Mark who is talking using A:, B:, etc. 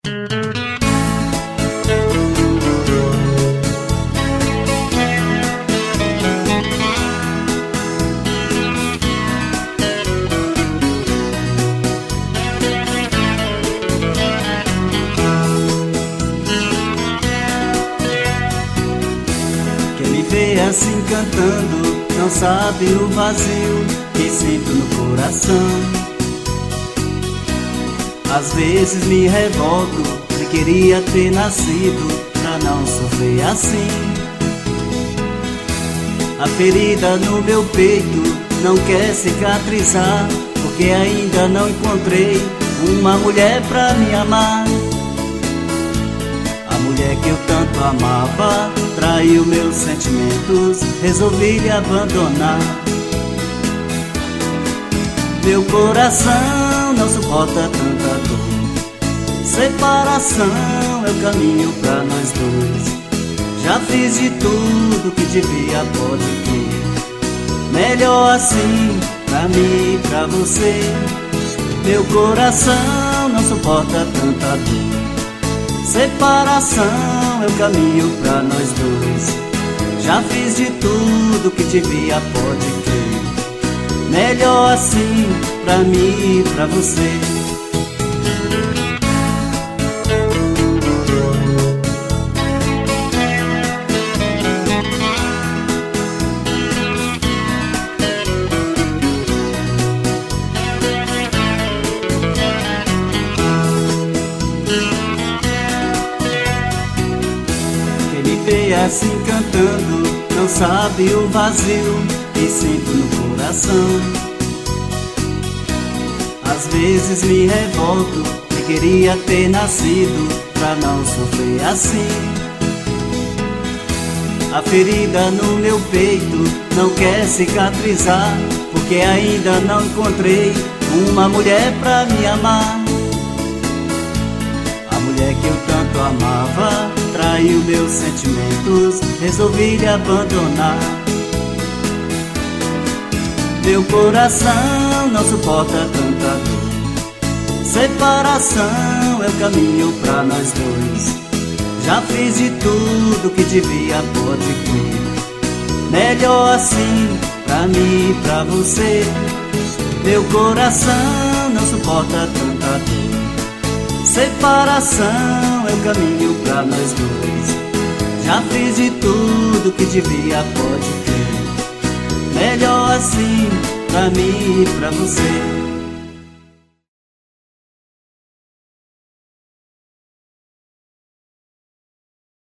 A: Quem me vê assim cantando não sabe o vazio que sinto no coração. Às vezes me revolto e queria ter nascido pra não sofrer assim. A ferida no meu peito não quer cicatrizar, porque ainda não encontrei uma mulher pra me amar. A mulher que eu tanto amava traiu meus sentimentos, resolvi lhe abandonar. Meu coração não suporta tanta dor, separação é o caminho pra nós dois. Já fiz de tudo que devia, pode crer. Melhor assim, pra mim e pra você. Meu coração não suporta tanta dor, separação é o caminho pra nós dois. Já fiz de tudo que devia, pode crer. Melhor assim, pra mim e pra você. Quem me vê assim cantando não sabe o vazio que sinto no coração. Às vezes me revolto e queria ter nascido pra não sofrer assim. A ferida no meu peito não quer cicatrizar, porque ainda não encontrei uma mulher pra me amar. A mulher que eu tanto amava traiu meus sentimentos, resolvi lhe abandonar. Meu coração não suporta tanta dor, separação é o caminho pra nós dois. Já fiz de tudo que devia, pode crer. Melhor assim, pra mim e pra você. Meu coração não suporta tanta dor, separação é o caminho pra nós dois. Já fiz de tudo que devia, pode crer. Melhor assim, pra mim e pra você.